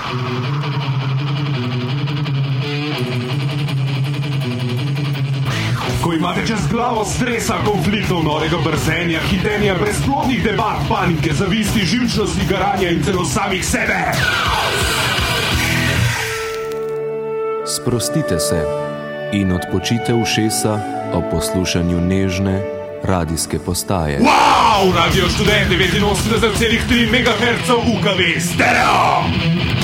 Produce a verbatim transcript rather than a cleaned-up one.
Ko imate čez glavo stresa, konfliktov, norega brzenja, hitenja, brezplodnih debat, panike, zavisti, živčnosti, garanja in celo samih sebe. Sprostite se in odpočite ušesa ob poslušanju nežne radijske postaje. Wow! Radio Študent devetinosemdeset celih tri megaherca U K V stereo!